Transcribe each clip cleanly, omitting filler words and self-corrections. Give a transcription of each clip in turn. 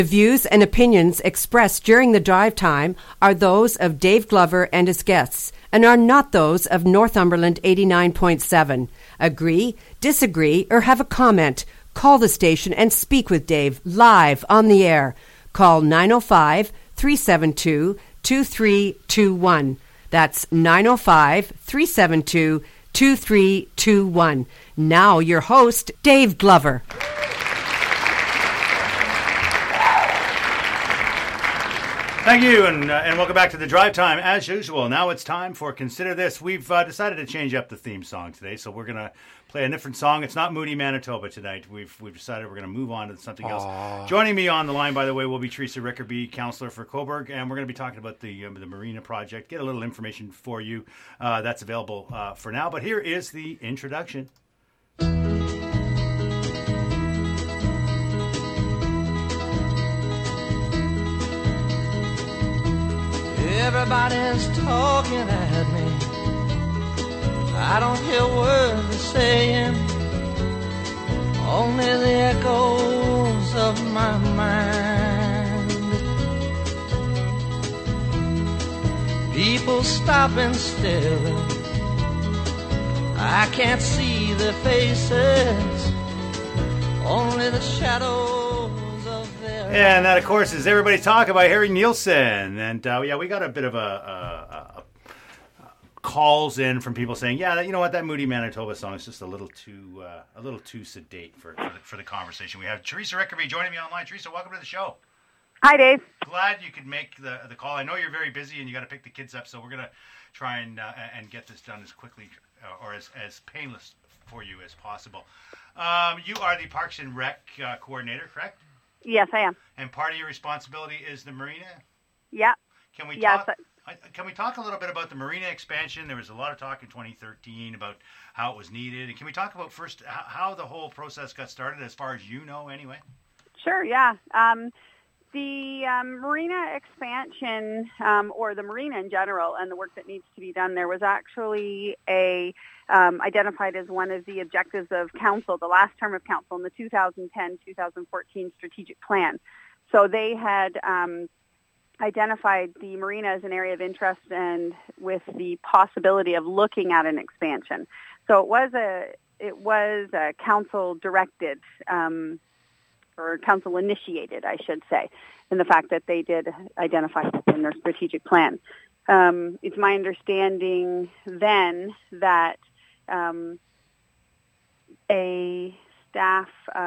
The views and opinions expressed during the drive time are those of Dave Glover and his guests and are not those of Northumberland 89.7. Agree, disagree, or have a comment? Call the station and speak with Dave live on the air. Call 905-372-2321. That's 905-372-2321. Now your host, Dave Glover. Thank you, and welcome back to the Drive Time. As usual, now it's time for Consider This. We've decided to change up the theme song today, so we're going to play a different song. It's not Moody Manitoba tonight. We've decided we're going to move on to something else. Joining me on the line, by the way, will be Teresa Rickerby, councillor for Cobourg, and we're going to be talking about the Marina project. Get a little information for you that's available for now. But here is the introduction. Everybody's talking at me. I don't hear words they're saying, only the echoes of my mind. People stopping still, I can't see their faces, only the shadows. And that, of course, is Everybody Talking by Harry Nielsen. And, we got a bit of a calls in from people saying, yeah, you know what, that Moody Manitoba song is just a little too sedate for the conversation we have. Teresa Rickerby joining me online. Teresa, welcome to the show. Hi, Dave. Glad you could make the call. I know you're very busy and you got to pick the kids up, so we're going to try and get this done as quickly or as painless for you as possible. You are the Parks and Rec coordinator, correct? Yes, I am. And part of your responsibility is the marina? Yeah. Can we talk a little bit about the marina expansion? There was a lot of talk in 2013 about how it was needed. And can we talk about first how the whole process got started, as far as you know, anyway? Sure, yeah. The marina expansion, or the marina in general, and the work that needs to be done there was actually identified as one of the objectives of council, the last term of council, in the 2010-2014 strategic plan. So they had identified the marina as an area of interest and with the possibility of looking at an expansion. So it was a council directed, or council initiated, I should say, in the fact that they did identify it in their strategic plan. It's my understanding then that a staff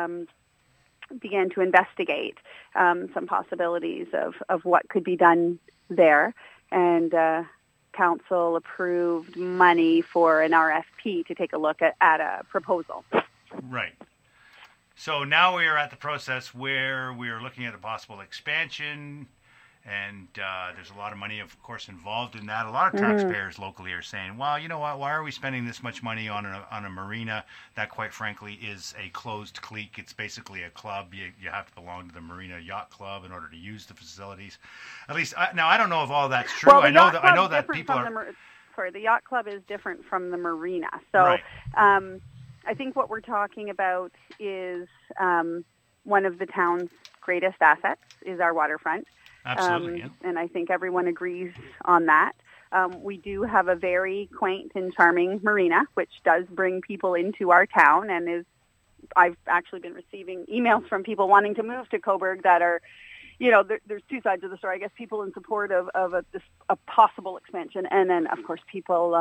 began to investigate some possibilities of what could be done there, and council approved money for an RFP to take a look at a proposal. Right. So now we are at the process where we are looking at a possible expansion, and there's a lot of money, of course, involved in that. A lot of taxpayers locally are saying, well, you know what, why are we spending this much money on a marina that, quite frankly, is a closed clique? It's basically a club. You have to belong to the Marina Yacht Club in order to use the facilities. At least, now, I don't know if all that's true. Well, I know that people are... the Yacht Club is different from the marina. So right. I think what we're talking about is one of the town's greatest assets is our waterfront. Absolutely, yeah. And I think everyone agrees on that. We do have a very quaint and charming marina, which does bring people into our town, and I've actually been receiving emails from people wanting to move to Cobourg that are, there's two sides of the story. I guess people in support of a possible expansion, and then, of course, people...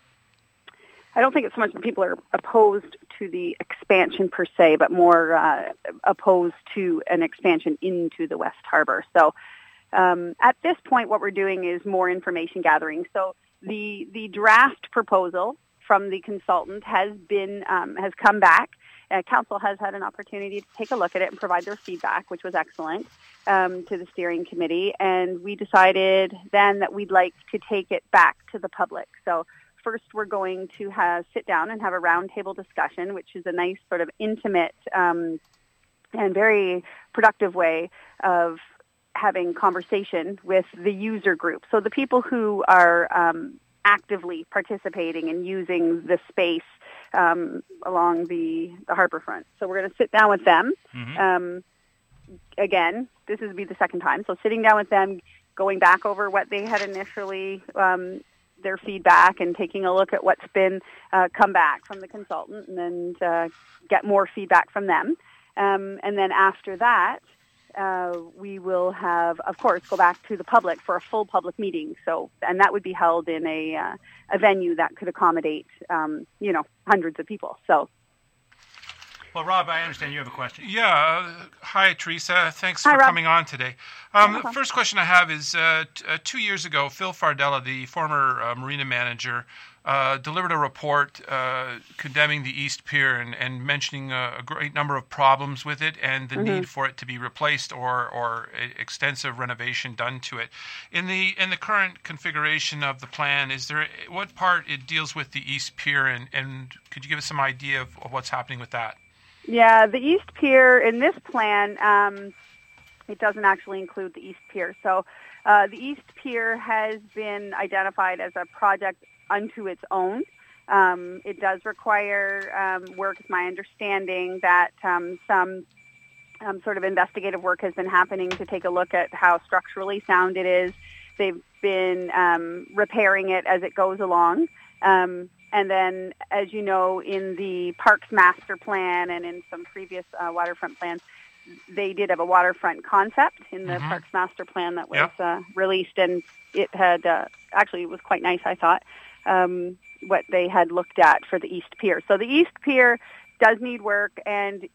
I don't think it's so much that people are opposed to the expansion per se, but more opposed to an expansion into the West Harbour. So at this point, what we're doing is more information gathering. So the draft proposal from the consultant has come back. Council has had an opportunity to take a look at it and provide their feedback, which was excellent, to the steering committee. And we decided then that we'd like to take it back to the public. So first, we're going to sit down and have a roundtable discussion, which is a nice sort of intimate and very productive way of having conversation with the user group. So the people who are actively participating and using the space along the harbour front. So we're going to sit down with them again, this would be the second time. So sitting down with them, going back over what they had initially, their feedback, and taking a look at what's been come back from the consultant, and then get more feedback from them. And then after that, we will have, of course, go back to the public for a full public meeting. So, and that would be held in a venue that could accommodate, hundreds of people. So. Well, Rob, I understand you have a question. Yeah. Hi, Teresa. Thanks Hi, for Rob. coming on today. The first question I have is, 2 years ago, Phil Fardella, the former marina manager, delivered a report condemning the East Pier and mentioning a great number of problems with it and the need for it to be replaced or extensive renovation done to it. In the current configuration of the plan, is there what part it deals with the East Pier, and could you give us some idea of what's happening with that? Yeah, the East Pier in this plan, it doesn't actually include the East Pier. So the East Pier has been identified as a project unto its own. It does require work. It's my understanding that some sort of investigative work has been happening to take a look at how structurally sound it is. They've been repairing it as it goes along. And then, as you know, in the Parks Master Plan and in some previous waterfront plans, they did have a waterfront concept in the Parks Master Plan that was released, and it had actually it was quite nice, I thought, what they had looked at for the East Pier. So the East Pier does need work, and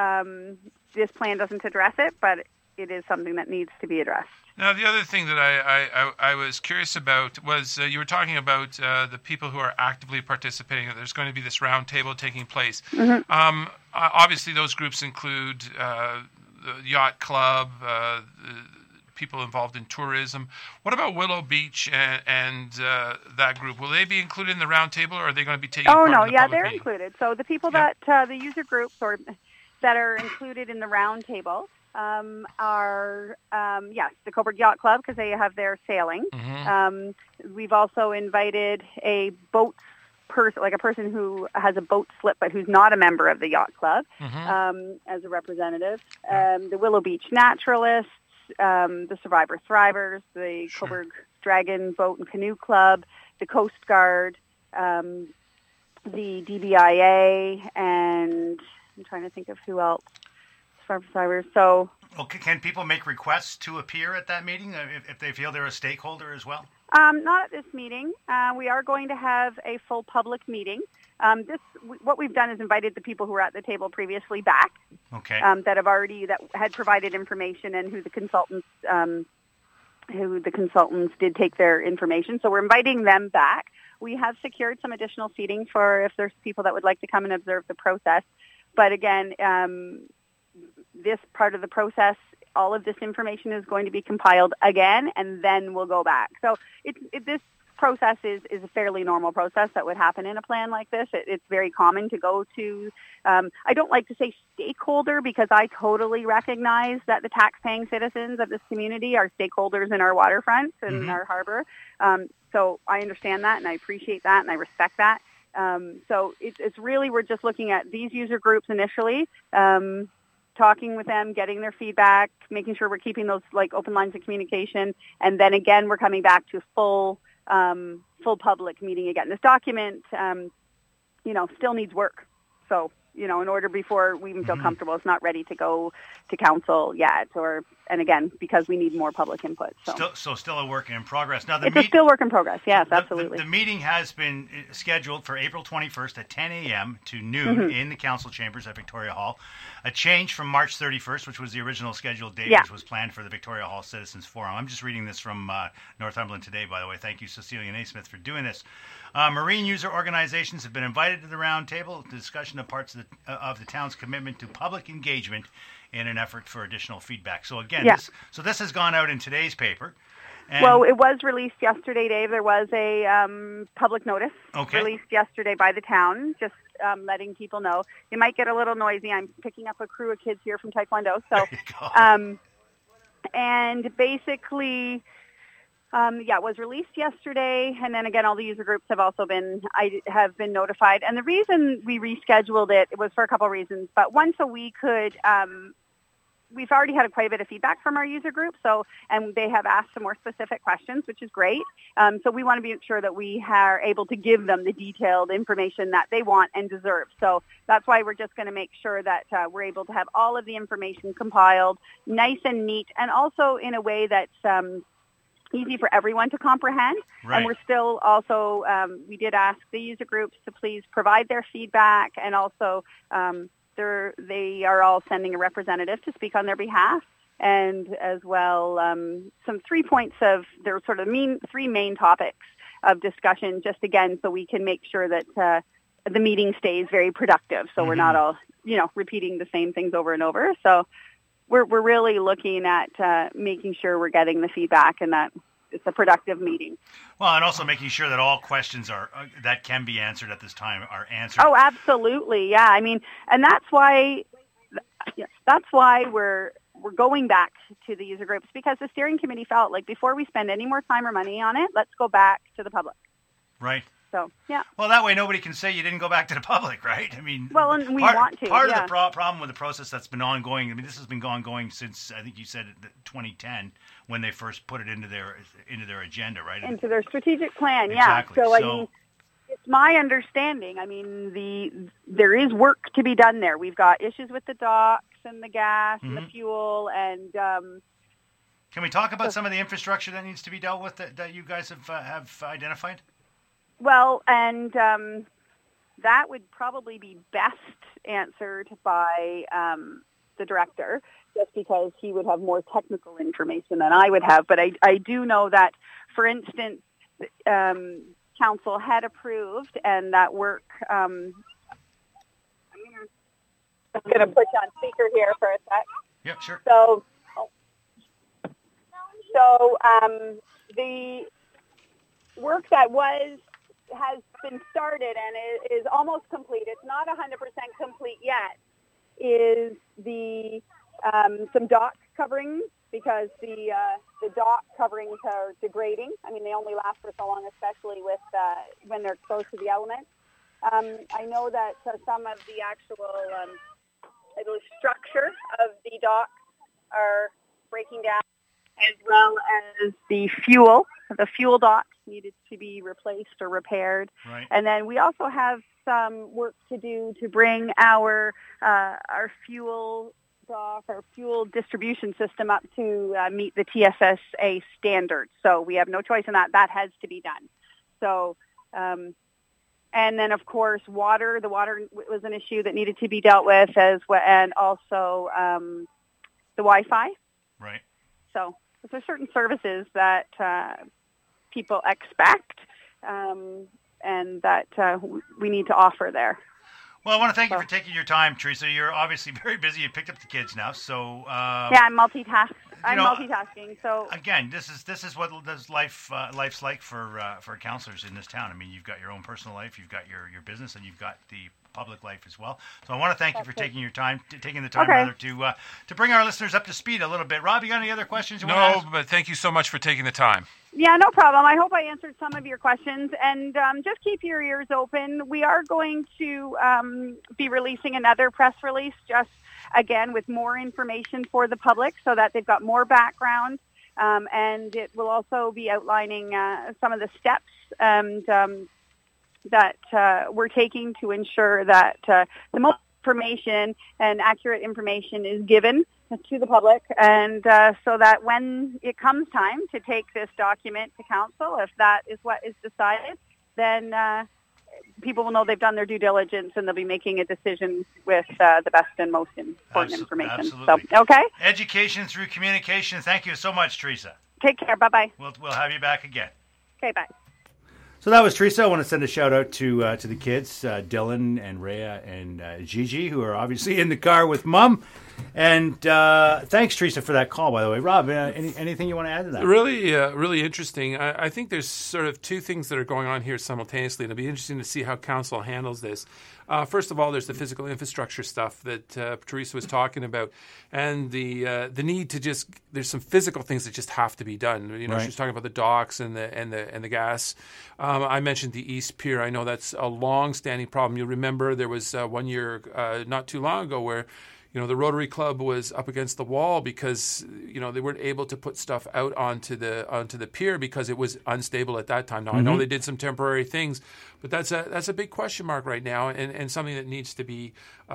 this plan doesn't address it, but it is something that needs to be addressed. Now, the other thing that I was curious about was you were talking about the people who are actively participating, that there's going to be this round table taking place. Obviously, those groups include the Yacht Club, people involved in tourism. What about Willow Beach and that group? Will they be included in the round table, or are they going to be taking part in the public they're meeting? included. So the people that, the user groups that are included in the round table are, the Coburg Yacht Club, because they have their sailing. We've also invited a boat person, like a person who has a boat slip but who's not a member of the Yacht Club, as a representative. The Willow Beach Naturalists, the Survivor Thrivers, the Coburg Dragon Boat and Canoe Club, the Coast Guard, the DBIA, and I'm trying to think of who else. So, can people make requests to appear at that meeting if they feel they're a stakeholder as well? Not at this meeting. We are going to have a full public meeting. What we've done is invited the people who were at the table previously back. Okay. That had provided information, and who the consultants did take their information. So we're inviting them back. We have secured some additional seating for if there's people that would like to come and observe the process. But again, this part of the process, all of this information is going to be compiled again, and then we'll go back. So this process is a fairly normal process that would happen in a plan like this. It's very common to go to, I don't like to say stakeholder, because I totally recognize that the tax-paying citizens of this community are stakeholders in our waterfront and our harbor. So I understand that, and I appreciate that, and I respect that. So it's really, we're just looking at these user groups initially, talking with them, getting their feedback, making sure we're keeping those open lines of communication, and then again we're coming back to full public meeting again. This document, still needs work. So, in order before we even feel comfortable, it's not ready to go to council yet, and again, because we need more public input. So still a work in progress. Now, it's still work in progress, yes, absolutely. The meeting has been scheduled for April 21st at 10 a.m. to noon in the council chambers at Victoria Hall. A change from March 31st, which was the original scheduled date, which was planned for the Victoria Hall Citizens Forum. I'm just reading this from Northumberland Today, by the way. Thank you, Cecilia Naismith, for doing this. Marine user organizations have been invited to the round table to discussion of parts of the town's commitment to public engagement in an effort for additional feedback. So again, this has gone out in today's paper. Well, it was released yesterday, Dave. There was a public notice released yesterday by the town, just letting people know. It might get a little noisy. I'm picking up a crew of kids here from Taekwondo. So, there you go. And basically, it was released yesterday, and then again, all the user groups have also been notified. And the reason we rescheduled it was for a couple of reasons. But one, so we could we've already had quite a bit of feedback from our user group, and they have asked some more specific questions, which is great. So we want to be sure that we are able to give them the detailed information that they want and deserve. So that's why we're just going to make sure that we're able to have all of the information compiled, nice and neat, and also in a way that's easy for everyone to comprehend. Right. And we're still also, we did ask the user groups to please provide their feedback, and also they are all sending a representative to speak on their behalf, and as well some 3 points of their sort of three main topics of discussion, just again so we can make sure that the meeting stays very productive, so we're not all repeating the same things over and over. So we're really looking at making sure we're getting the feedback and that it's a productive meeting. Well, and also making sure that all questions that can be answered at this time are answered. Oh, absolutely, yeah. I mean, and that's why we're going back to the user groups, because the steering committee felt like before we spend any more time or money on it, let's go back to the public. Right. So, yeah. Well, that way nobody can say you didn't go back to the public, right? I mean, well, and we want to. Part of the problem with the process that's been ongoing, I mean, this has been ongoing since, I think you said 2010, when they first put it into their agenda, right? Into their strategic plan, exactly. Yeah. So, I mean, it's my understanding. I mean, there is work to be done there. We've got issues with the docks and the gas and the fuel, and can we talk about some of the infrastructure that needs to be dealt with that you guys have identified? Well, and that would probably be best answered by the director, just because he would have more technical information than I would have. But I do know that, for instance, council had approved, and that work. I'm going to put you on speaker here for a sec. Yep, sure. So the work that has been started and is almost complete. It's not 100% complete yet. Is the some dock coverings, because the dock coverings are degrading. I mean, they only last for so long, especially with when they're exposed to the elements. I know that some of the actual structure of the dock are breaking down, as well as the fuel dock needed to be replaced or repaired. Right. And then we also have some work to do to bring our fuel dock, our fuel distribution system up to meet the TSSA standards. So we have no choice in that. That has to be done. So, and then of course water. The water was an issue that needed to be dealt with as well, and also the Wi-Fi. Right. So there's certain services that people expect and that we need to offer there. Well, I want to thank you for taking your time, Teresa. You're obviously very busy. You picked up the kids now, so yeah, I'm multitasking. So again, this is what life's like for counselors in this town. I mean, you've got your own personal life, you've got your business, and you've got the public life as well. So I want to thank you for taking the time to bring our listeners up to speed a little bit. Rob, you got any other questions you want to ask? No, but thank you so much for taking the time. Yeah, no problem. I hope I answered some of your questions, and just keep your ears open. We are going to be releasing another press release, just again with more information for the public, so that they've got more background, and it will also be outlining some of the steps and that we're taking to ensure that the most information and accurate information is given to the public, and so that when it comes time to take this document to council, if that is what is decided, then people will know they've done their due diligence and they'll be making a decision with the best and most important information. Absolutely. So, okay? Education through communication. Thank you so much, Teresa. Take care. Bye-bye. We'll have you back again. Okay, bye. So that was Teresa. I want to send a shout out to the kids, Dylan and Rhea and Gigi, who are obviously in the car with Mom. And thanks, Teresa, for that call, by the way. Rob, anything you want to add to that? Really interesting. I think there's sort of two things that are going on here simultaneously, and it'll be interesting to see how council handles this. First of all, there's the physical infrastructure stuff that Teresa was talking about, and the need to there's some physical things that just have to be done. You know, right. She was talking about the docks and the gas. I mentioned the East Pier. I know that's a long-standing problem. You'll remember there was 1 year not too long ago where the Rotary Club was up against the wall because they weren't able to put stuff out onto the pier because it was unstable at that time. Now I know they did some temporary things, but that's a big question mark right now, and something that needs to be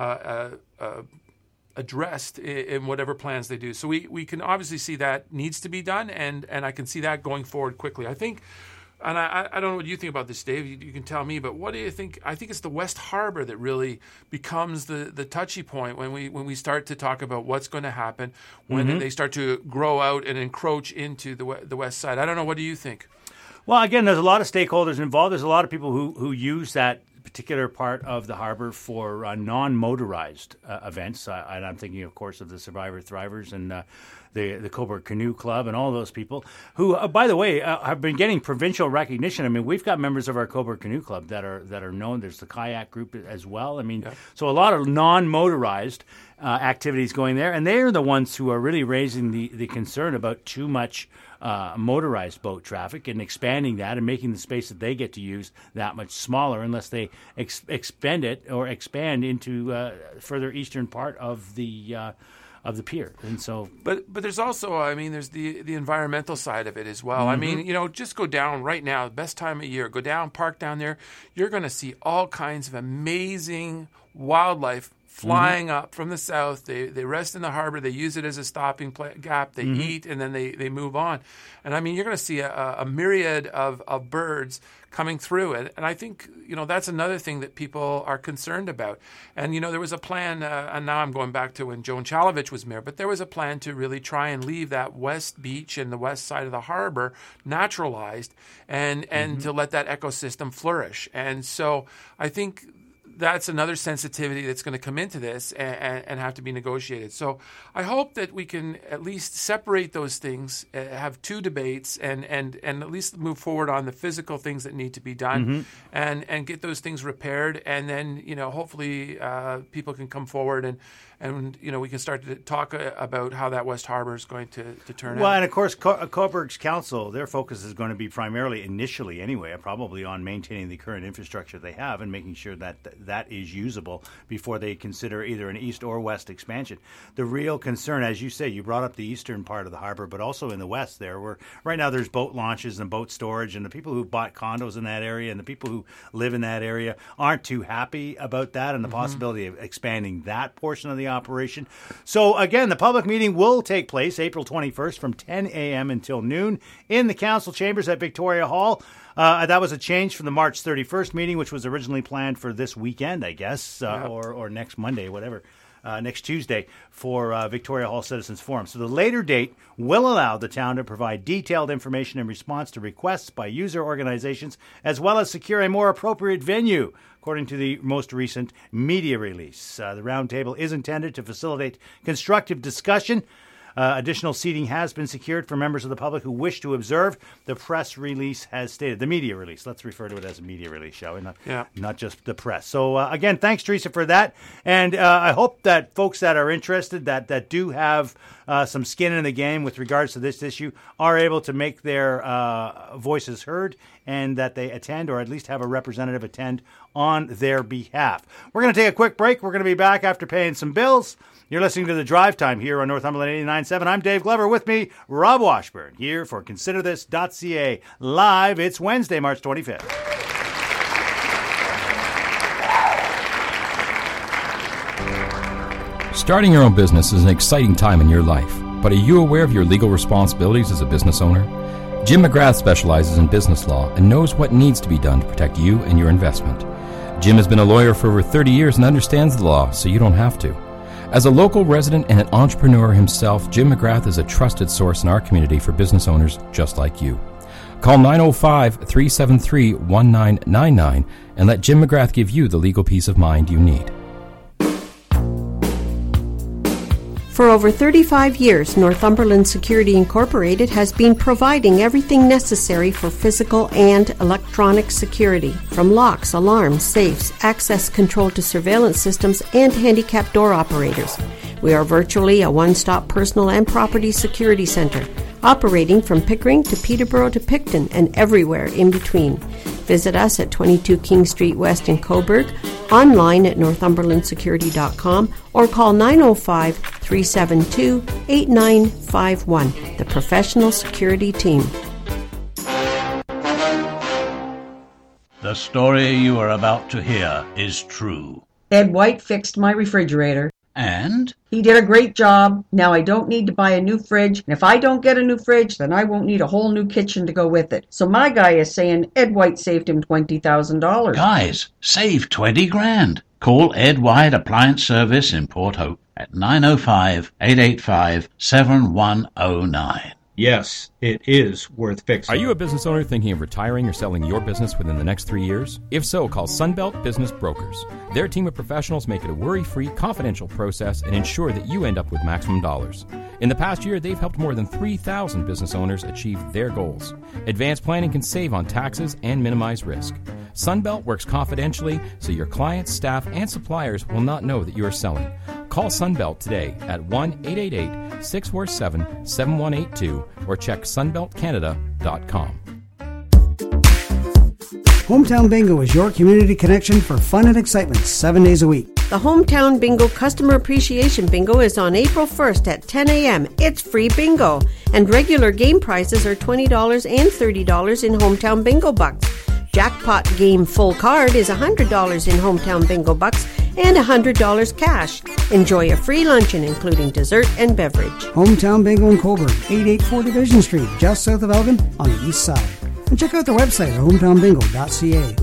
addressed in whatever plans they do. So we can obviously see that needs to be done, and I can see that going forward quickly. I think. And I don't know what you think about this, Dave. You can tell me, but what do you think? I think it's the West Harbor that really becomes the touchy point when we start to talk about what's going to happen when they start to grow out and encroach into the west side. I don't know. What do you think? Well, again, there's a lot of stakeholders involved. There's a lot of people who use that particular part of the harbor for non-motorized events. And I'm thinking, of course, of the Survivor Thrivers and the Cobourg Canoe Club and all those people who, by the way, have been getting provincial recognition. I mean, we've got members of our Cobourg Canoe Club that are known. There's the kayak group as well. I mean, so a lot of non-motorized activities going there, and they're the ones who are really raising the concern about too much motorized boat traffic and expanding that and making the space that they get to use that much smaller unless they expand into further eastern part of the pier. And so, but there's also, I mean, there's the environmental side of it as well. I mean, just go down right now, best time of year, go down, park down there. You're going to see all kinds of amazing wildlife flying up from the south. They rest in the harbor. They use it as a stopping gap. They eat, and then they move on. And I mean, you're going to see a myriad of birds coming through it. And I think, that's another thing that people are concerned about. And, there was a plan, and now I'm going back to when Joan Chalovich was mayor, but there was a plan to really try and leave that west beach and the west side of the harbor naturalized and to let that ecosystem flourish. And so I think that's another sensitivity that's going to come into this and have to be negotiated. So I hope that we can at least separate those things, have two debates, and at least move forward on the physical things that need to be done and get those things repaired. And then, hopefully people can come forward and we can start to talk about how that West Harbor is going to turn out. Well, and of course, Cobourg's council, their focus is going to be primarily, initially anyway, probably on maintaining the current infrastructure they have and making sure that is usable before they consider either an east or west expansion. The real concern, as you say, you brought up the eastern part of the harbor, but also in the west there, where right now there's boat launches and boat storage, and the people who bought condos in that area and the people who live in that area aren't too happy about that and the possibility of expanding that portion of the operation. So again, the public meeting will take place April 21st from 10 a.m. until noon in the council chambers at Victoria Hall. That was a change from the March 31st meeting, which was originally planned for this weekend, I guess, or next Monday, whatever, next Tuesday for Victoria Hall Citizens Forum. So the later date will allow the town to provide detailed information in response to requests by user organizations, as well as secure a more appropriate venue, according to the most recent media release. The roundtable is intended to facilitate constructive discussion. Additional seating has been secured for members of the public who wish to observe. The press release has stated, the media release. Let's refer to it as a media release, shall we? Not just the press. So again, thanks, Teresa, for that. And I hope that folks that are interested, that do have some skin in the game with regards to this issue, are able to make their voices heard and that they attend, or at least have a representative attend on their behalf. We're going to take a quick break. We're going to be back after paying some bills. You're listening to The Drive Time here on Northumberland 89.7. I'm Dave Glover. With me, Rob Washburn, here for ConsiderThis.ca live. It's Wednesday, March 25th. Starting your own business is an exciting time in your life, but are you aware of your legal responsibilities as a business owner? Jim McGrath specializes in business law and knows what needs to be done to protect you and your investment. Jim has been a lawyer for over 30 years and understands the law, so you don't have to. As a local resident and an entrepreneur himself, Jim McGrath is a trusted source in our community for business owners just like you. Call 905-373-1999 and let Jim McGrath give you the legal peace of mind you need. For over 35 years, Northumberland Security Incorporated has been providing everything necessary for physical and electronic security, from locks, alarms, safes, access control to surveillance systems, and handicap door operators. We are virtually a one-stop personal and property security center, operating from Pickering to Peterborough to Picton and everywhere in between. Visit us at 22 King Street West in Cobourg, online at northumberlandsecurity.com or call 905-372-8951. The professional security team. The story you are about to hear is true. Ed White fixed my refrigerator. And? He did a great job. Now I don't need to buy a new fridge. And if I don't get a new fridge, then I won't need a whole new kitchen to go with it. So my guy is saying Ed White saved him $20,000. Guys, save 20 grand. Call Ed White Appliance Service in Port Hope at 905-885-7109. Yes, it is worth fixing. Are you a business owner thinking of retiring or selling your business within the next 3 years? If so, call Sunbelt Business Brokers. Their team of professionals make it a worry-free, confidential process and ensure that you end up with maximum dollars. In the past year, they've helped more than 3,000 business owners achieve their goals. Advanced planning can save on taxes and minimize risk. Sunbelt works confidentially so your clients, staff, and suppliers will not know that you are selling. Call Sunbelt today at 1-888-647-7182 or check sunbeltcanada.com. Hometown Bingo is your community connection for fun and excitement 7 days a week. The Hometown Bingo Customer Appreciation Bingo is on April 1st at 10 a.m. It's free bingo, and regular game prizes are $20 and $30 in Hometown Bingo Bucks. Jackpot Game Full Card is $100 in Hometown Bingo Bucks and $100 cash. Enjoy a free luncheon including dessert and beverage. Hometown Bingo in Coburg, 884 Division Street, just south of Elgin on the east side. And check out their website at hometownbingo.ca.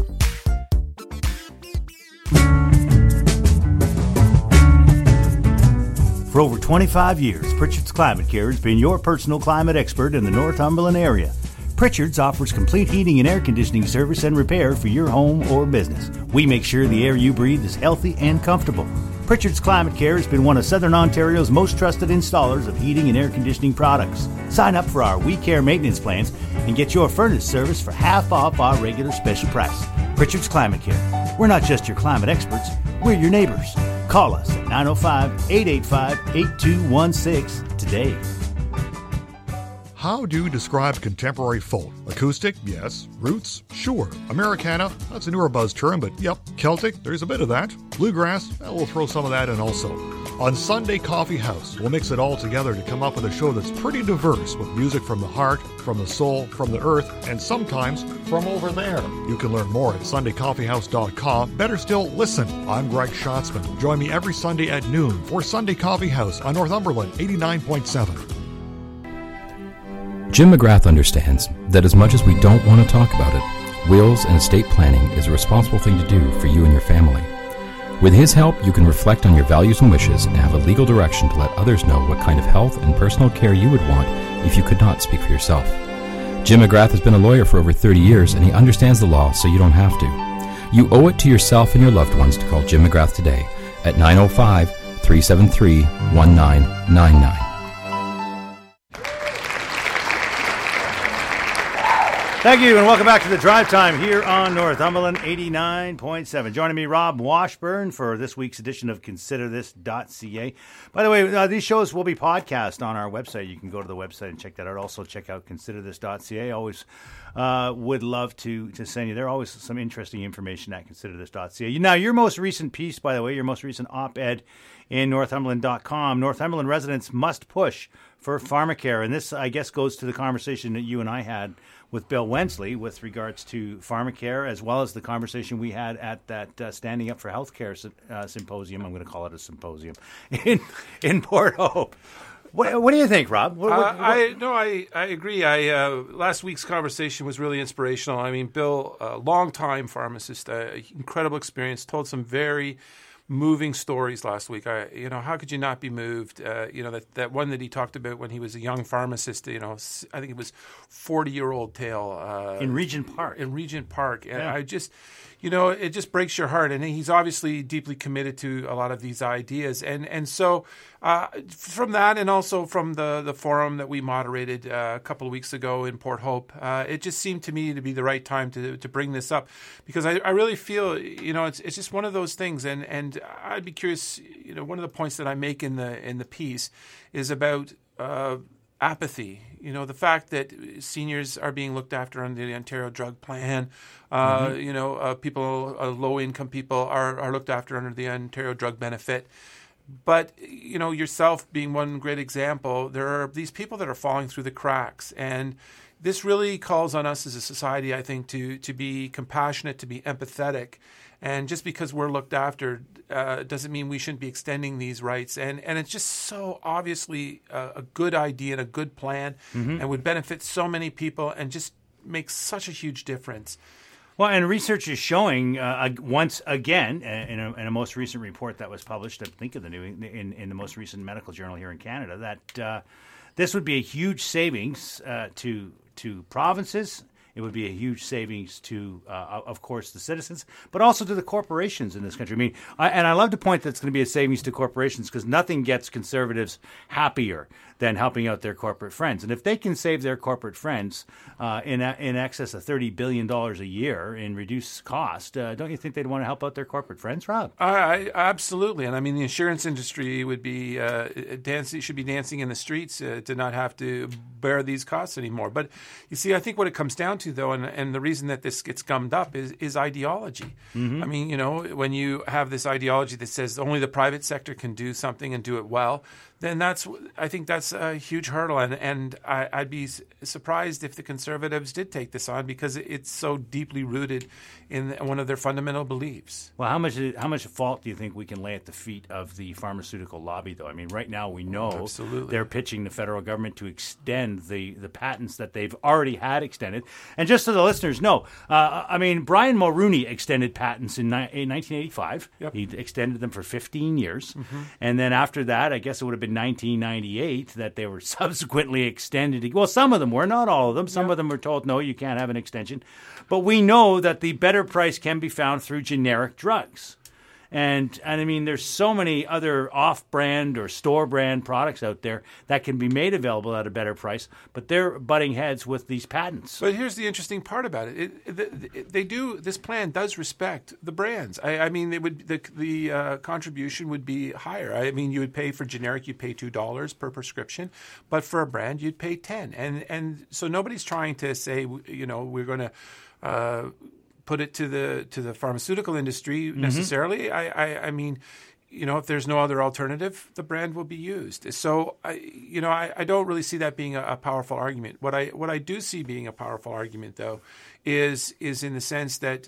For over 25 years, Pritchard's Climate Care has been your personal climate expert in the Northumberland area. Pritchard's offers complete heating and air conditioning service and repair for your home or business. We make sure the air you breathe is healthy and comfortable. Pritchard's Climate Care has been one of Southern Ontario's most trusted installers of heating and air conditioning products. Sign up for our We Care maintenance plans and get your furnace service for half off our regular special price. Pritchard's Climate Care. We're not just your climate experts, we're your neighbors. Call us at 905-885-8216 today. How do you describe contemporary folk? Acoustic? Yes. Roots? Sure. Americana? That's a newer buzz term, but yep. Celtic? There's a bit of that. Bluegrass? We'll throw some of that in also. On Sunday Coffee House, we'll mix it all together to come up with a show that's pretty diverse, with music from the heart, from the soul, from the earth, and sometimes from over there. You can learn more at SundayCoffeehouse.com. Better still, listen. I'm Greg Schatzman. Join me every Sunday at noon for Sunday Coffee House on Northumberland 89.7. Jim McGrath understands that as much as we don't want to talk about it, wills and estate planning is a responsible thing to do for you and your family. With his help, you can reflect on your values and wishes and have a legal direction to let others know what kind of health and personal care you would want if you could not speak for yourself. Jim McGrath has been a lawyer for over 30 years, and he understands the law, so you don't have to. You owe it to yourself and your loved ones to call Jim McGrath today at 905-373-1999. Thank you, and welcome back to the Drive Time here on Northumberland 89.7. Joining me, Rob Washburn, for this week's edition of ConsiderThis.ca. By the way, these shows will be podcast on our website. You can go to the website and check that out. Also, check out ConsiderThis.ca. Always would love to send you. There's always some interesting information at ConsiderThis.ca. Now, your most recent piece, by the way, your most recent op-ed in Northumberland.com, Northumberland residents must push for pharmacare. And this, I guess, goes to the conversation that you and I had with Bill Wensley with regards to pharmacare, as well as the conversation we had at that Standing Up for Healthcare symposium. I'm going to call it a symposium in Port Hope. What do you think, Rob? I agree. Last week's conversation was really inspirational. I mean, Bill, a long-time pharmacist, incredible experience, told some very moving stories last week. How could you not be moved? That one that he talked about when he was a young pharmacist. I think it was 40-year-old tale in Regent Park. And yeah. I just, it just breaks your heart. And he's obviously deeply committed to a lot of these ideas. And so from that, and also from the forum that we moderated a couple of weeks ago in Port Hope, it just seemed to me to be the right time to bring this up, because I really feel it's just one of those things. And I'd be curious. One of the points that I make in the piece is about apathy. The fact that seniors are being looked after under the Ontario Drug Plan, people, low-income people are looked after under the Ontario Drug Benefit. But, yourself being one great example, there are these people that are falling through the cracks. And this really calls on us as a society, I think, to be compassionate, to be empathetic. And just because we're looked after doesn't mean we shouldn't be extending these rights. And it's just so obviously a good idea and a good plan and would benefit so many people and just make such a huge difference. Well, and research is showing once again in a most recent report that was published, I think in the most recent medical journal here in Canada, that this would be a huge savings to provinces. It would be a huge savings to, of course, the citizens, but also to the corporations in this country. I mean, I love to point that it's going to be a savings to corporations because nothing gets conservatives happier than helping out their corporate friends. And if they can save their corporate friends in excess of $30 billion a year in reduced cost, don't you think they'd want to help out their corporate friends, Rob? Absolutely. And I mean, the insurance industry would be should be dancing in the streets to not have to bear these costs anymore. But you see, I think what it comes down to, though, and the reason that this gets gummed up is ideology. I mean, when you have this ideology that says only the private sector can do something and do it well, then I think that's a huge hurdle. And I'd be surprised if the Conservatives did take this on because it's so deeply rooted in one of their fundamental beliefs. Well, how much fault do you think we can lay at the feet of the pharmaceutical lobby, though? I mean, right now we know they're pitching the federal government to extend the patents that they've already had extended. And just so the listeners know, I mean, Brian Mulroney extended patents in 1985. Yep. He extended them for 15 years. And then after that, I guess it would have been 1998 that they were subsequently extended. Well, some of them were, not all of them. Some of them were told, no, you can't have an extension. But we know that the better price can be found through generic drugs. And I mean, there's so many other off-brand or store-brand products out there that can be made available at a better price, but they're butting heads with these patents. But here's the interesting part about it: this plan does respect the brands. I mean, the contribution would be higher. I mean, you would pay for generic, you'd pay $2 per prescription, but for a brand, you'd pay $10. And so nobody's trying to say, we're going to put it to the pharmaceutical industry necessarily. I mean, if there's no other alternative, the brand will be used. So, I don't really see that being a powerful argument. What I do see being a powerful argument, though, is in the sense that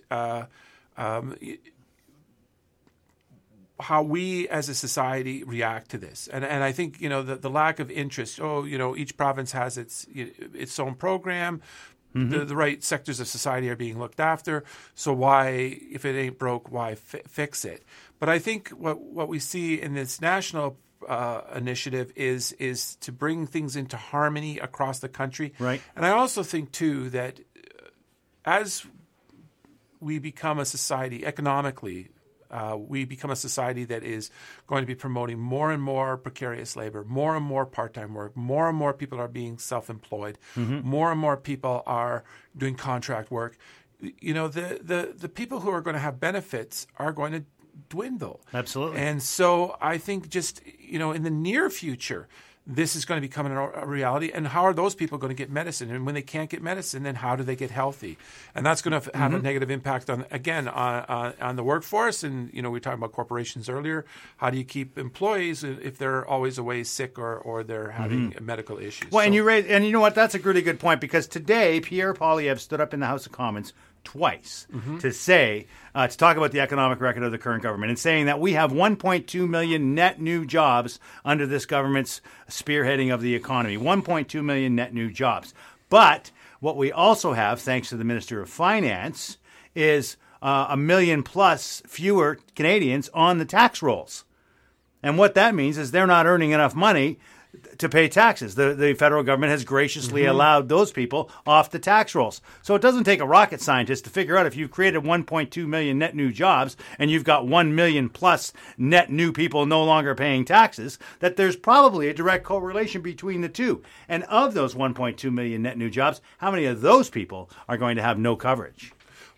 how we as a society react to this. And I think, the lack of interest, each province has its own program. The right sectors of society are being looked after. So why, if it ain't broke, why fix it? But I think what we see in this national initiative is to bring things into harmony across the country. Right. And I also think, too, that as we become a society economically, we become a society that is going to be promoting more and more precarious labor, more and more part-time work, more and more people are being self-employed, more and more people are doing contract work. The people who are going to have benefits are going to dwindle. Absolutely. And so I think just, in the near future, this is going to become a reality. And how are those people going to get medicine? And when they can't get medicine, then how do they get healthy? And that's going to have a negative impact on the workforce. And, we were talking about corporations earlier. How do you keep employees if they're always away sick or they're having medical issues? Well, and you know what? That's a really good point because today Pierre Poilievre stood up in the House of Commons twice to say, to talk about the economic record of the current government and saying that we have 1.2 million net new jobs under this government's spearheading of the economy. 1.2 million net new jobs. But what we also have, thanks to the Minister of Finance, is a million plus fewer Canadians on the tax rolls. And what that means is they're not earning enough money to pay taxes. The federal government has graciously allowed those people off the tax rolls. So it doesn't take a rocket scientist to figure out if you've created 1.2 million net new jobs and you've got 1 million plus net new people no longer paying taxes, that there's probably a direct correlation between the two. And of those 1.2 million net new jobs, how many of those people are going to have no coverage?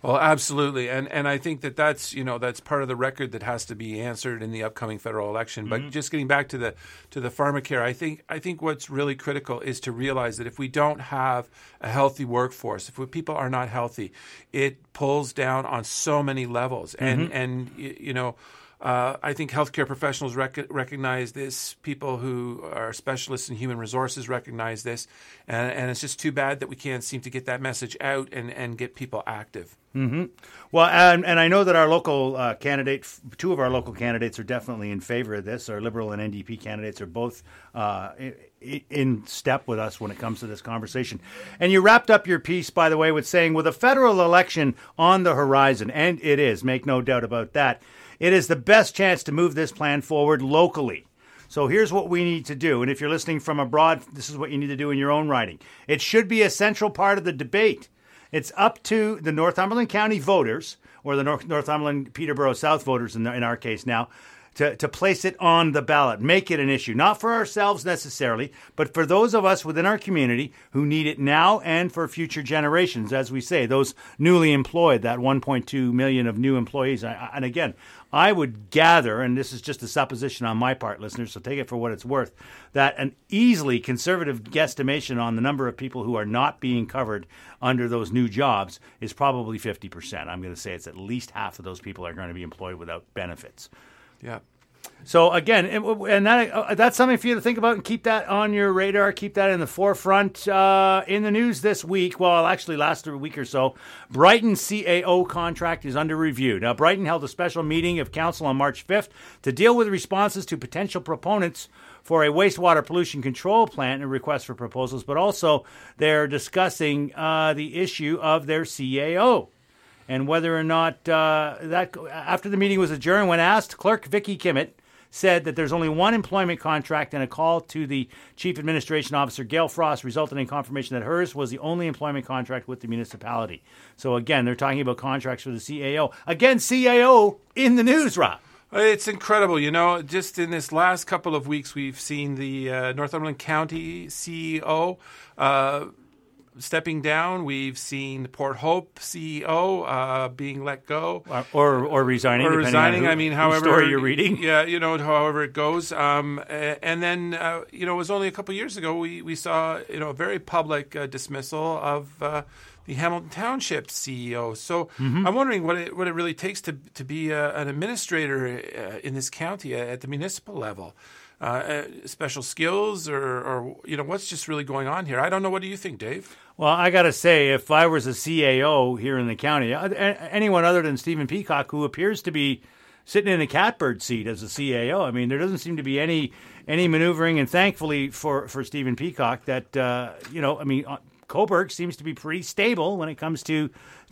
Well, absolutely, and I think that's part of the record that has to be answered in the upcoming federal election. But just getting back to the pharmacare, I think what's really critical is to realize that if we don't have a healthy workforce, if people are not healthy, it pulls down on so many levels, and I think healthcare professionals recognize this. People who are specialists in human resources recognize this, and it's just too bad that we can't seem to get that message out and get people active. Mm-hmm. Well, and I know that our local two of our local candidates are definitely in favor of this. Our Liberal and NDP candidates are both in step with us when it comes to this conversation. And you wrapped up your piece, by the way, with saying, with a federal election on the horizon, and it is, make no doubt about that, it is the best chance to move this plan forward locally. So here's what we need to do. And if you're listening from abroad, this is what you need to do in your own writing. It should be a central part of the debate. It's up to the Northumberland County voters, or the Northumberland Peterborough South voters in our case now, to place it on the ballot, make it an issue, not for ourselves necessarily, but for those of us within our community who need it now and for future generations, as we say, those newly employed, that 1.2 million of new employees. And again, I would gather, and this is just a supposition on my part, listeners, so take it for what it's worth, that an easily conservative guesstimation on the number of people who are not being covered under those new jobs is probably 50%. I'm going to say it's at least half of those people are going to be employed without benefits. Yeah. So again, and that's something for you to think about and keep that on your radar. Keep that in the forefront. In the news this week, well, actually last week or so, Brighton CAO contract is under review. Now, Brighton held a special meeting of council on March 5th to deal with responses to potential proponents for a wastewater pollution control plant and requests for proposals, but also they're discussing the issue of their CAO. And whether or not that, after the meeting was adjourned, when asked, Clerk Vicky Kimmett said that there's only one employment contract, and a call to the Chief Administration Officer, Gail Frost, resulted in confirmation that hers was the only employment contract with the municipality. So again, they're talking about contracts for the CAO. Again, CAO in the news, Rob. It's incredible. Just in this last couple of weeks, we've seen the Northumberland County CEO stepping down. We've seen the Port Hope CEO being let go, or resigning. Or resigning. I mean, however story you're reading. Yeah, however it goes. And then it was only a couple of years ago we saw a very public dismissal of the Hamilton Township CEO. So I'm wondering what it really takes to be an administrator in this county at the municipal level. Special skills or what's just really going on here? I don't know. What do you think, Dave? Well, I got to say, if I was a CAO here in the county, anyone other than Stephen Peacock, who appears to be sitting in a catbird seat as a CAO, I mean, there doesn't seem to be any maneuvering. And thankfully for Stephen Peacock, that Coburg seems to be pretty stable when it comes to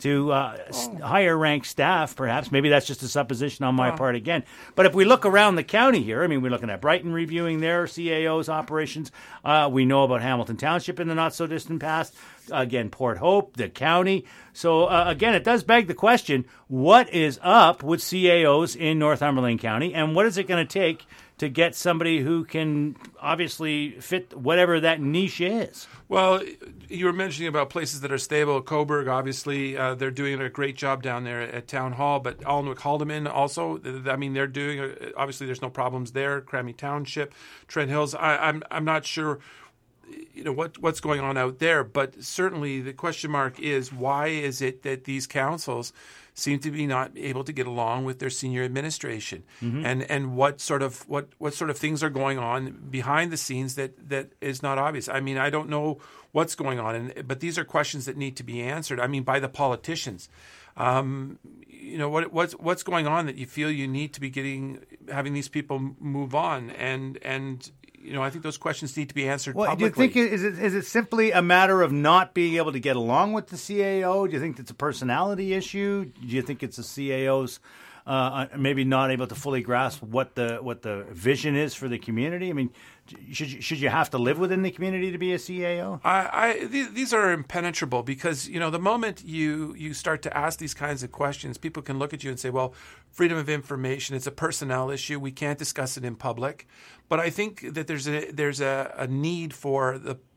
higher ranked staff, perhaps. Maybe that's just a supposition on my part again. But if we look around the county here, I mean, we're looking at Brighton reviewing their CAO's operations. We know about Hamilton Township in the not-so-distant past. Again, Port Hope, the county. So, again, it does beg the question, what is up with CAOs in Northumberland County, and what is it going to take to get somebody who can obviously fit whatever that niche is? Well, you were mentioning about places that are stable. Coburg, obviously, they're doing a great job down there at Town Hall, but Alnwick Haldeman also, I mean, they're doing, obviously there's no problems there. Crammy Township, Trent Hills, I'm not sure what's going on out there, but certainly the question mark is, why is it that these councils seem to be not able to get along with their senior administration, and what sort of things are going on behind the scenes that is not obvious. I mean, I don't know what's going on, but these are questions that need to be answered. I mean, by the politicians. What's going on that you feel you need to be having these people move on, and I think those questions need to be answered publicly. Do you think is it simply a matter of not being able to get along with the CAO? Do you think it's a personality issue? Do you think it's the CAO's maybe not able to fully grasp what the vision is for the community? I mean, should you have to live within the community to be a CAO? These are impenetrable because, the moment you start to ask these kinds of questions, people can look at you and say, well, freedom of information, it's a personnel issue. We can't discuss it in public. But I think that there's a need for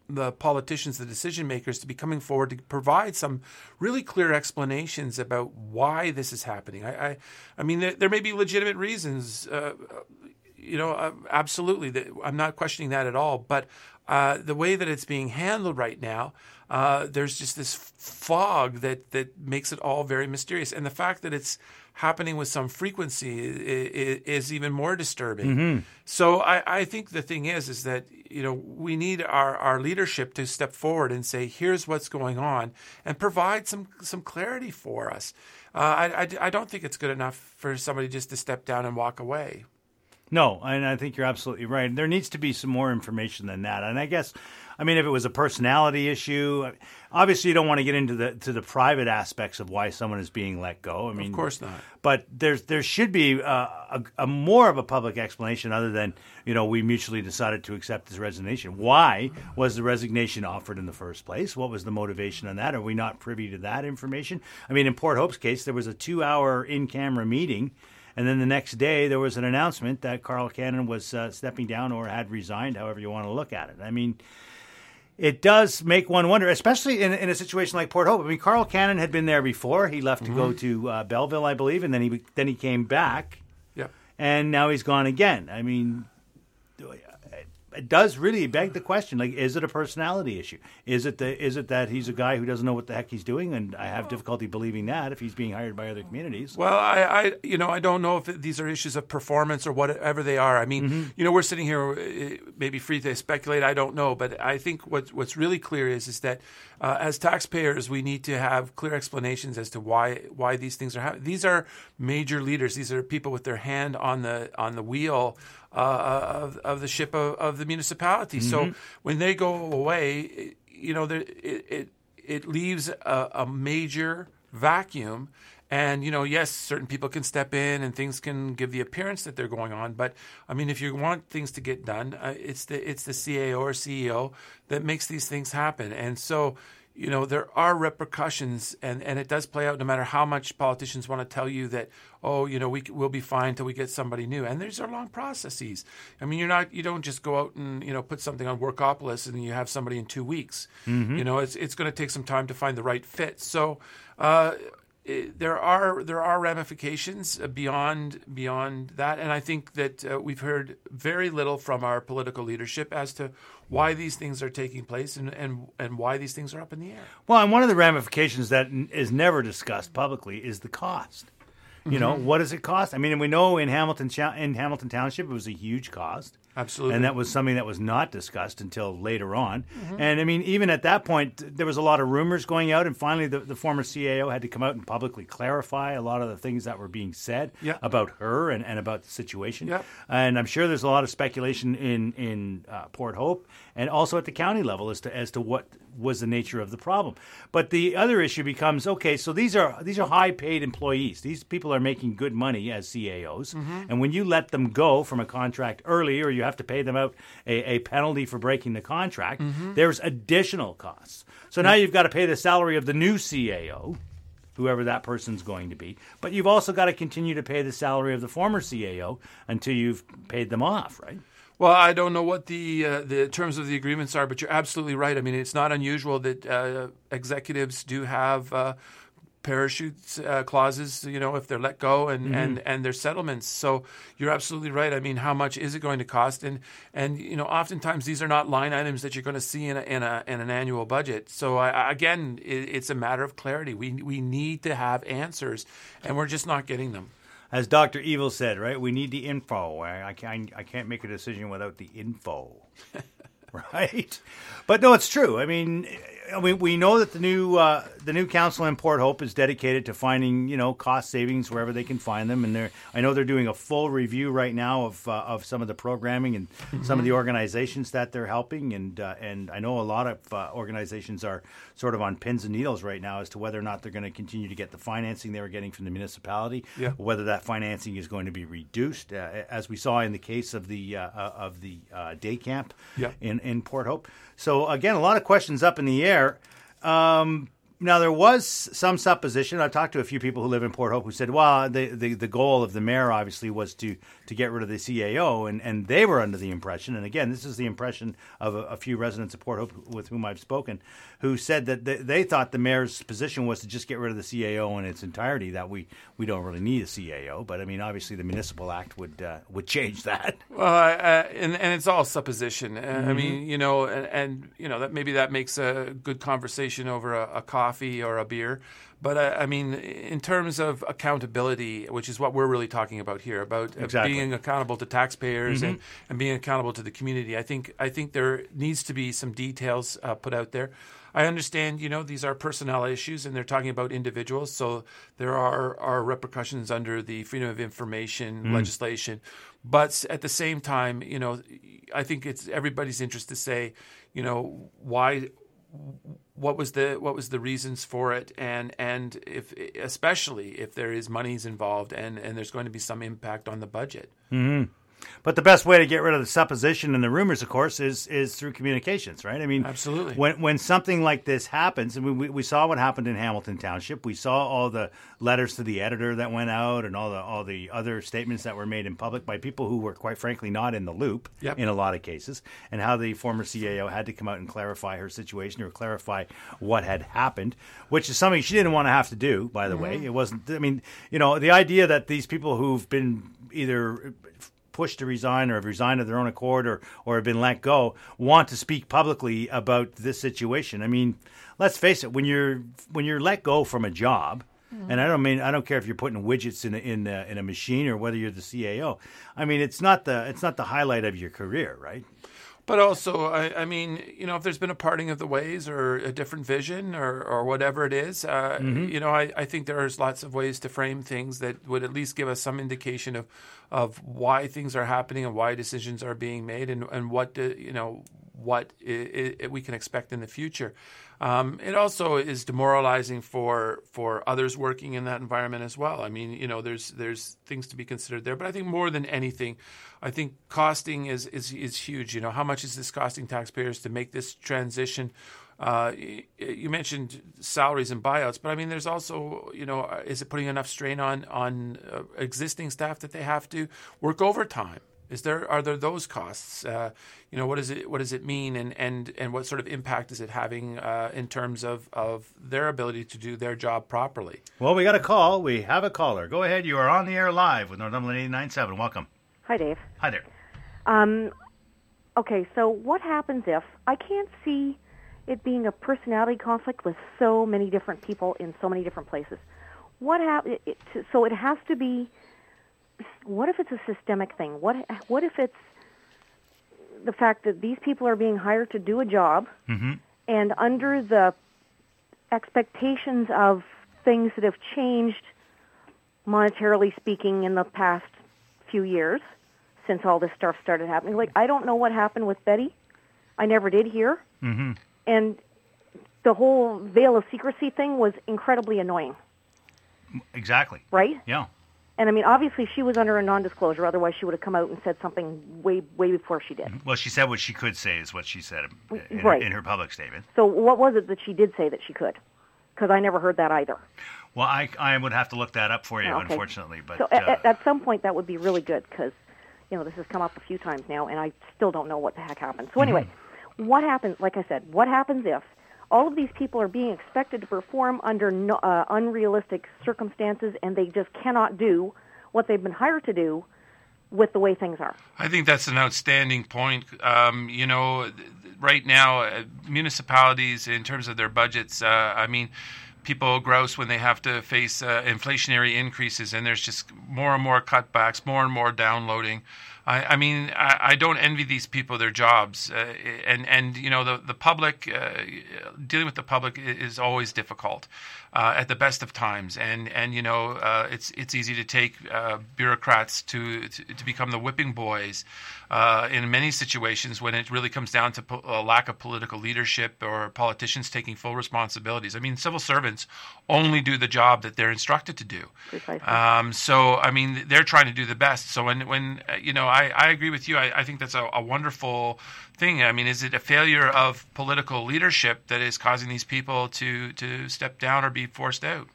the politicians, the decision makers, to be coming forward to provide some really clear explanations about why this is happening. I mean, there may be legitimate reasons, absolutely. I'm not questioning that at all. But the way that it's being handled right now, there's just this fog that makes it all very mysterious. And the fact that it's happening with some frequency is even more disturbing. Mm-hmm. So I think the thing is that, we need our leadership to step forward and say, here's what's going on, and provide some clarity for us. I don't think it's good enough for somebody just to step down and walk away. No, and I think you're absolutely right. There needs to be some more information than that. And I guess, if it was a personality issue, obviously you don't want to get into the private aspects of why someone is being let go. Of course not. But there should be a more of a public explanation other than, we mutually decided to accept this resignation. Why was the resignation offered in the first place? What was the motivation on that? Are we not privy to that information? In Port Hope's case, there was a 2-hour in-camera meeting. And then the next day, there was an announcement that Carl Cannon was stepping down or had resigned, however you want to look at it. It does make one wonder, especially in a situation like Port Hope. Carl Cannon had been there before. He left to go to Belleville, I believe, and then he came back. Yeah. And now he's gone again. It does really beg the question, is it a personality issue? Is it that he's a guy who doesn't know what the heck he's doing? And I have difficulty believing that if he's being hired by other communities. Well, I don't know if these are issues of performance or whatever they are. We're sitting here maybe free to speculate. I don't know. But I think what's really clear is that as taxpayers, we need to have clear explanations as to why these things are happening. These are major leaders. These are people with their hand on the wheel of the ship of the municipality. Mm-hmm. So when they go away, it leaves a major vacuum. And, yes, certain people can step in and things can give the appearance that they're going on. But, if you want things to get done, it's the CAO or CEO that makes these things happen. And so, there are repercussions, and it does play out no matter how much politicians want to tell you that, we'll be fine till we get somebody new. And these are long processes. You don't just go out and, put something on Workopolis and you have somebody in 2 weeks. Mm-hmm. It's going to take some time to find the right fit. So, there are ramifications beyond that, and I think that we've heard very little from our political leadership as to why these things are taking place and why these things are up in the air. Well, and one of the ramifications that is never discussed publicly is the cost. What does it cost? And we know in Hamilton Township it was a huge cost. Absolutely. And that was something that was not discussed until later on. Mm-hmm. And even at that point, there was a lot of rumors going out, and finally the former CAO had to come out and publicly clarify a lot of the things that were being said about her and about the situation. Yep. And I'm sure there's a lot of speculation in Port Hope and also at the county level as to what was the nature of the problem. But the other issue becomes, okay, so these are high-paid employees. These people are making good money as CAOs. Mm-hmm. And when you let them go from a contract early, or you have to pay them out a penalty for breaking the contract, mm-hmm. there's additional costs. So now you've got to pay the salary of the new CAO, whoever that person's going to be. But you've also got to continue to pay the salary of the former CAO until you've paid them off, right? Well, I don't know what the terms of the agreements are, but you're absolutely right. It's not unusual that executives do have parachute clauses, if they're let go and, Mm-hmm. and their settlements. So you're absolutely right. How much is it going to cost? And oftentimes these are not line items that you're going to see in an annual budget. So again, it's a matter of clarity. We need to have answers, and we're just not getting them. As Dr. Evil said, right? We need the info. I can't make a decision without the info, right? But no, it's true. We know that the new council in Port Hope is dedicated to finding cost savings wherever they can find them, and I know they're doing a full review right now of some of the programming and mm-hmm. some of the organizations that they're helping, and I know a lot of organizations are sort of on pins and needles right now as to whether or not they're going to continue to get the financing they were getting from the municipality, whether that financing is going to be reduced, as we saw in the case of the day camp in Port Hope. So again, a lot of questions up in the air. Now, there was some supposition. I've talked to a few people who live in Port Hope who said, well, the goal of the mayor obviously was to get rid of the CAO, and they were under the impression, and again, this is the impression of a few residents of Port Hope with whom I've spoken, who said that they thought the mayor's position was to just get rid of the CAO in its entirety, that we don't really need a CAO. But, I mean, obviously the Municipal Act would change that. Well, and it's all supposition. I mean, and that maybe that makes a good conversation over a coffee or a beer. But, I mean, in terms of accountability, which is what we're really talking about here, about being accountable to taxpayers and being accountable to the community, I think there needs to be some details put out there. I understand, these are personnel issues, and they're talking about individuals, so there are repercussions under the Freedom of Information legislation. But at the same time, I think it's everybody's interest to say, why. What was the reasons for it, and especially if there is monies involved and there's going to be some impact on the budget. Mm-hmm. But the best way to get rid of the supposition and the rumors, of course, is through communications, right? I mean, absolutely. When something like this happens, I mean, we saw what happened in Hamilton Township. We saw all the letters to the editor that went out, and all the other statements that were made in public by people who were, quite frankly, not in the loop in a lot of cases, and how the former CAO had to come out and clarify her situation or clarify what had happened, which is something she didn't want to have to do, by the way. It wasn't. I mean, the idea that these people who've been either pushed to resign or have resigned of their own accord or have been let go want to speak publicly about this situation. I mean, let's face it, when you're let go from a job, and I don't care if you're putting widgets in a machine or whether you're the CAO. I mean, it's not the highlight of your career, right? But also, I mean, if there's been a parting of the ways or a different vision or whatever it is, I think there's lots of ways to frame things that would at least give us some indication of why things are happening and why decisions are being made and what we can expect in the future. It also is demoralizing for others working in that environment as well. I mean, there's things to be considered there. But I think more than anything, I think costing is huge. How much is this costing taxpayers to make this transition? You mentioned salaries and buyouts, but I mean, there's also, is it putting enough strain on existing staff that they have to work overtime? Are there those costs? What does it mean, and what sort of impact is it having in terms of their ability to do their job properly? Well, we got a call. We have a caller. Go ahead. You are on the air live with Northumberland 89.7. Welcome. Hi, Dave. Hi there. Okay, so what happens if I can't see it being a personality conflict with so many different people in so many different places? So it has to be. What if it's a systemic thing? What if it's the fact that these people are being hired to do a job, and under the expectations of things that have changed, monetarily speaking, in the past few years, since all this stuff started happening? Like, I don't know what happened with Betty. I never did hear. And the whole veil of secrecy thing was incredibly annoying. Exactly. Right? Yeah. And, I mean, obviously she was under a non-disclosure. Otherwise, she would have come out and said something way before she did. Well, she said what she could say is what she said in her public statement. So what was it that she did say that she could? Because I never heard that either. Well, I would have to look that up for you, unfortunately. But so at some point, that would be really good because, this has come up a few times now, and I still don't know what the heck happened. So anyway, what happens, like I said, what happens if all of these people are being expected to perform under unrealistic circumstances, and they just cannot do what they've been hired to do with the way things are? I think that's an outstanding point. Right now, municipalities, in terms of their budgets, people grouse when they have to face inflationary increases, and there's just more and more cutbacks, more and more downloading. I don't envy these people their jobs, and the public, dealing with the public is always difficult at the best of times, and it's easy to take bureaucrats to become the whipping boys in many situations when it really comes down to a lack of political leadership or politicians taking full responsibilities. I mean, civil servants only do the job that they're instructed to do. Precisely. So they're trying to do the best. So when I agree with you. I think that's a wonderful thing. I mean, is it a failure of political leadership that is causing these people to step down or be forced out?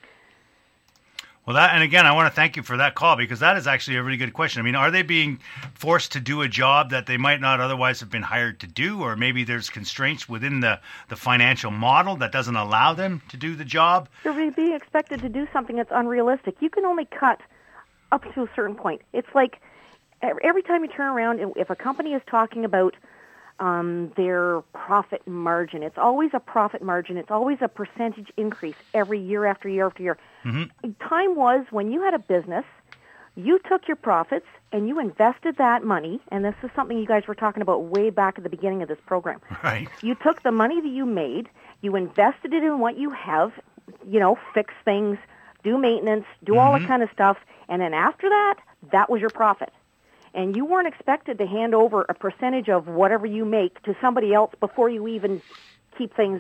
Well, and again, I want to thank you for that call, because that is actually a really good question. I mean, are they being forced to do a job that they might not otherwise have been hired to do, or maybe there's constraints within the financial model that doesn't allow them to do the job? They're being expected to do something that's unrealistic. You can only cut up to a certain point. It's like every time you turn around, if a company is talking about their profit margin, it's always a profit margin. It's always a percentage increase every year after year after year. Mm-hmm. Time was when you had a business, you took your profits and you invested that money, and this is something you guys were talking about way back at the beginning of this program. Right. You took the money that you made, you invested it in what you have, fix things, do maintenance, do all that kind of stuff, and then after that, that was your profit. And you weren't expected to hand over a percentage of whatever you make to somebody else before you even keep things,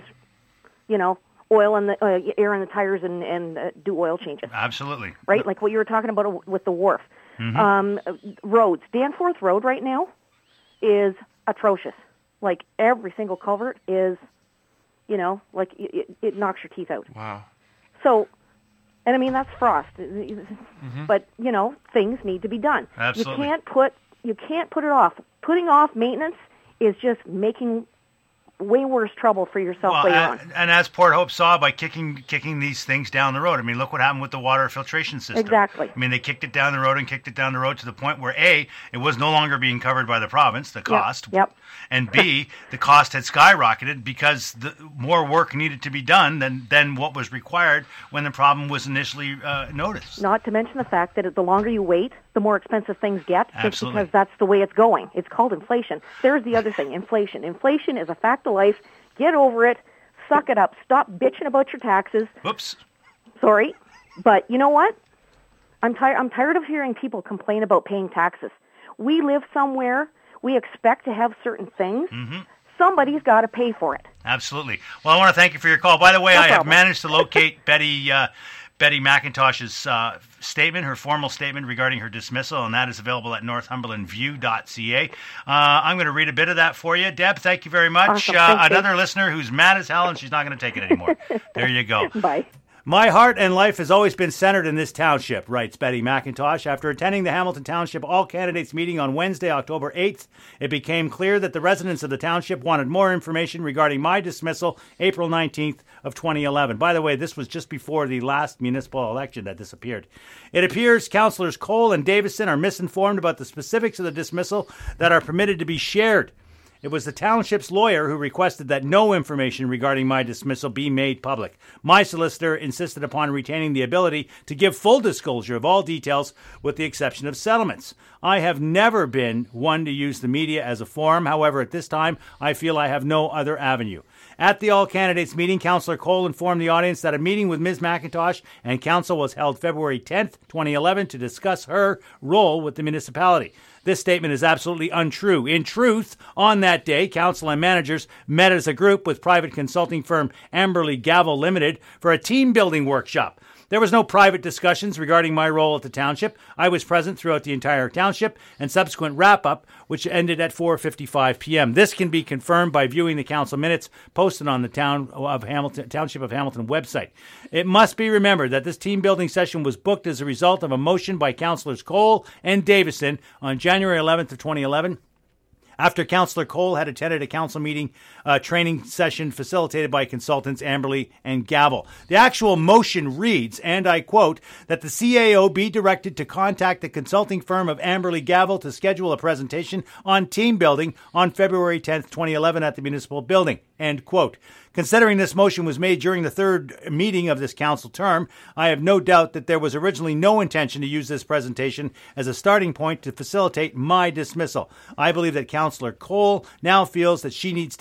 oil in the air in the tires and do oil changes. Absolutely. Right? Like what you were talking about with the wharf. Mm-hmm. Roads. Danforth Road right now is atrocious. Like every single culvert is, like it knocks your teeth out. Wow. So, and I mean, that's frost. Mm-hmm. But, things need to be done. Absolutely. You can't put it off. Putting off maintenance is just making way worse trouble for yourself later on. And as Port Hope saw by kicking these things down the road. I mean, look what happened with the water filtration system. Exactly. I mean, they kicked it down the road to the point where A, it was no longer being covered by the province, the cost. Yep. And B, the cost had skyrocketed because more work needed to be done than what was required when the problem was initially noticed. Not to mention the fact that the longer you wait, the more expensive things get. Absolutely. Just because that's the way it's going. It's called inflation. There's the other thing, inflation. Inflation is a fact of life. Get over it. Suck it up. Stop bitching about your taxes. Whoops. Sorry. But you know what? I'm tired of hearing people complain about paying taxes. We live somewhere. We expect to have certain things. Mm-hmm. Somebody's got to pay for it. Absolutely. Well, I want to thank you for your call. By the way, I have managed to locate Betty McIntosh's statement, her formal statement regarding her dismissal, and that is available at northumberlandview.ca. I'm going to read a bit of that for you. Deb, thank you very much. Awesome. Another listener who's mad as hell, and she's not going to take it anymore. There you go. Bye. My heart and life has always been centered in this township, writes Betty McIntosh. After attending the Hamilton Township All-Candidates meeting on Wednesday, October 8th, it became clear that the residents of the township wanted more information regarding my dismissal April 19th of 2011. By the way, this was just before the last municipal election that this appeared. It appears Councillors Cole and Davison are misinformed about the specifics of the dismissal that are permitted to be shared. It was the township's lawyer who requested that no information regarding my dismissal be made public. My solicitor insisted upon retaining the ability to give full disclosure of all details with the exception of settlements. I have never been one to use the media as a forum. However, at this time, I feel I have no other avenue. At the all-candidates meeting, Councillor Cole informed the audience that a meeting with Ms. McIntosh and council was held February 10th, 2011 to discuss her role with the municipality. This statement is absolutely untrue. In truth, on that day, council and managers met as a group with private consulting firm Amberley Gavel Limited for a team-building workshop. There was no private discussions regarding my role at the township. I was present throughout the entire township and subsequent wrap-up, which ended at 4:55 p.m. This can be confirmed by viewing the council minutes posted on the Township of Hamilton website. It must be remembered that this team-building session was booked as a result of a motion by Councillors Cole and Davison on January 11th of 2011. After Councillor Cole had attended a council meeting training session facilitated by consultants Amberley and Gavel. The actual motion reads, and I quote, that the CAO be directed to contact the consulting firm of Amberley Gavel to schedule a presentation on team building on February 10th, 2011 at the municipal building, end quote. Considering this motion was made during the third meeting of this council term, I have no doubt that there was originally no intention to use this presentation as a starting point to facilitate my dismissal. I believe that Councillor Cole now feels that she needs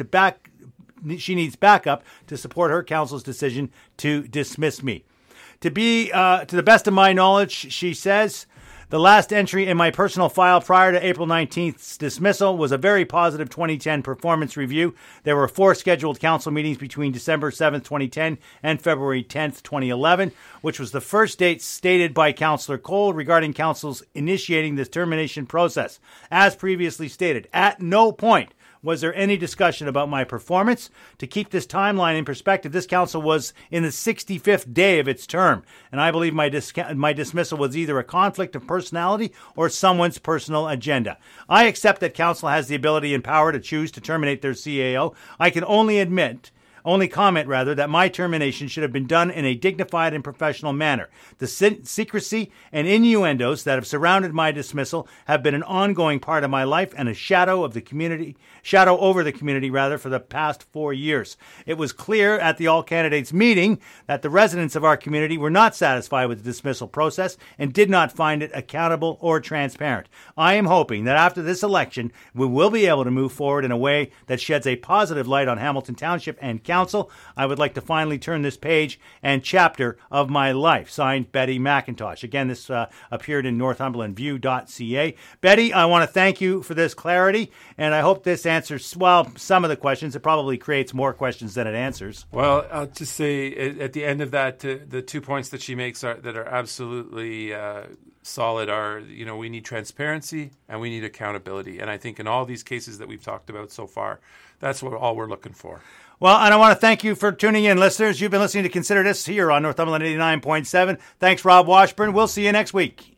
backup to support her council's decision to dismiss me. To the best of my knowledge, she says, The last entry in my personal file prior to April 19th's dismissal was a very positive 2010 performance review. There were 4 scheduled council meetings between December 7th, 2010 and February 10th, 2011, which was the first date stated by Councillor Cole regarding council's initiating this termination process. As previously stated, at no point was there any discussion about my performance. To keep this timeline in perspective, this council was in the 65th day of its term, and I believe my dismissal was either a conflict of personality or someone's personal agenda. I accept that council has the ability and power to choose to terminate their CAO. I can only comment that my termination should have been done in a dignified and professional manner. The secrecy and innuendos that have surrounded my dismissal have been an ongoing part of my life and a shadow over the community for the past 4 years. It was clear at the all candidates meeting that the residents of our community were not satisfied with the dismissal process and did not find it accountable or transparent. I am hoping that after this election, we will be able to move forward in a way that sheds a positive light on Hamilton Township and Council. I would like to finally turn this page and chapter of my life. Signed, Betty McIntosh. Again, this appeared in NorthumberlandView.ca. Betty, I want to thank you for this clarity, and I hope this answers, well, some of the questions. It probably creates more questions than it answers. Well, I'll just say at the end of that, the 2 points that she makes that are absolutely solid are, we need transparency and we need accountability. And I think in all these cases that we've talked about so far, that's all we're looking for. Well, and I want to thank you for tuning in, listeners. You've been listening to Consider This here on Northumberland 89.7. Thanks, Rob Washburn. We'll see you next week.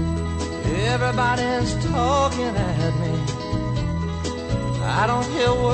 Everybody's talking at me. I don't hear words.